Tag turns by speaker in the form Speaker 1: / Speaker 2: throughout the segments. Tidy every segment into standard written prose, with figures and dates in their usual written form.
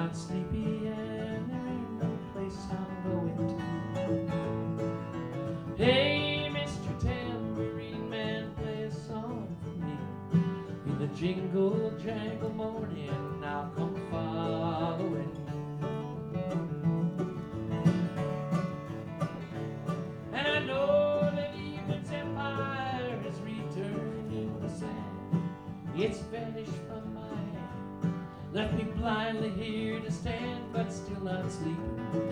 Speaker 1: not sleepy and there ain't no place I'm going to. Hey, Mr. Tambourine Man, play a song for me. In the jingle jangle morning, I'll come following. And I know that evening's empire is returning the sand. It's vanished from my hand, left me blindly here to stand, but still not sleeping.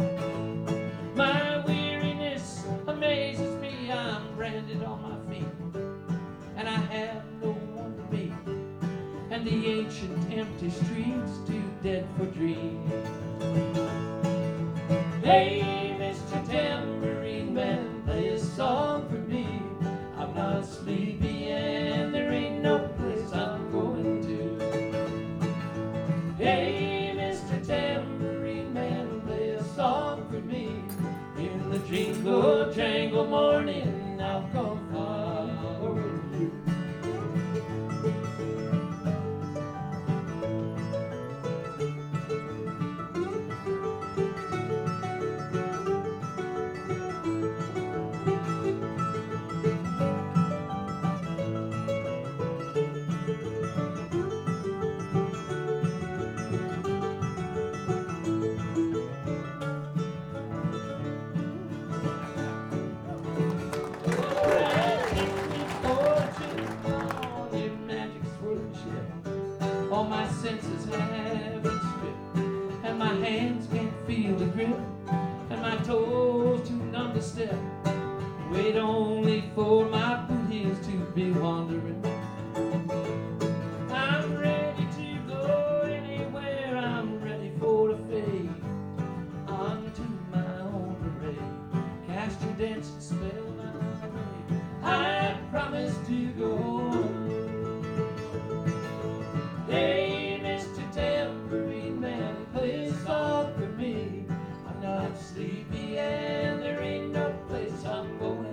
Speaker 1: My weariness amazes me, I'm branded on my feet, and I have no one to meet, and the ancient empty streets too dead for dreams. Hey, Mr. Tambourine Man, play a song for me. I'm not sleepy and there ain't no place I'm going to. Hey, Mr. Tambourine Man, play a song for me. In the jingle jangle morning, I'll come following you. All my senses have been stripped, and my hands can't feel the grip, and my toes too numb to step. Wait only for my boot heels to be wandering. I'm ready to go anywhere, I'm ready for to fade onto my own parade. Cast your dancing spell my way. I promise to go. Hey, Mr. Tambourine Man, play a song for me. I'm not sleepy and there ain't no place I'm going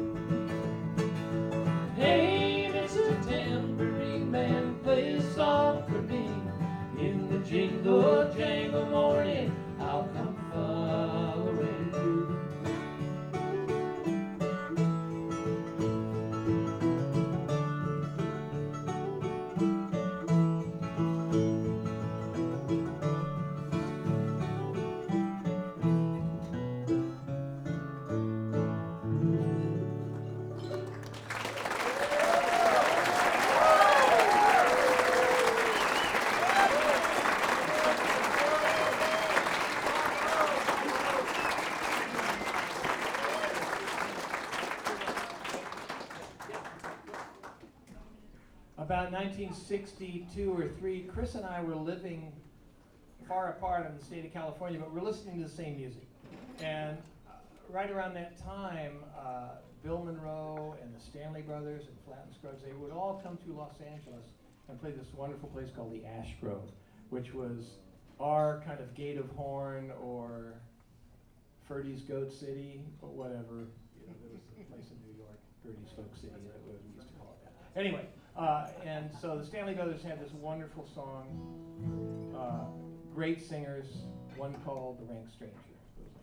Speaker 1: to. Hey, Mr. Tambourine Man, play a song for me. In the jingle jangle morning, I'll come following you. About 1962 or 3, Chris and I were living far apart in the state of California, but we're listening to the same music. And right around that time, Bill Monroe and the Stanley Brothers and Flatt and Scruggs, they would all come to Los Angeles and play this wonderful place called the Ash Grove, which was our kind of Gate of Horn or Ferdy's Goat City or whatever. You know, there was a place in New York, Ferdy's Folk City, that we used to call it that. Anyway, and so the Stanley Brothers had this wonderful song, great singers, one called The Rank Stranger.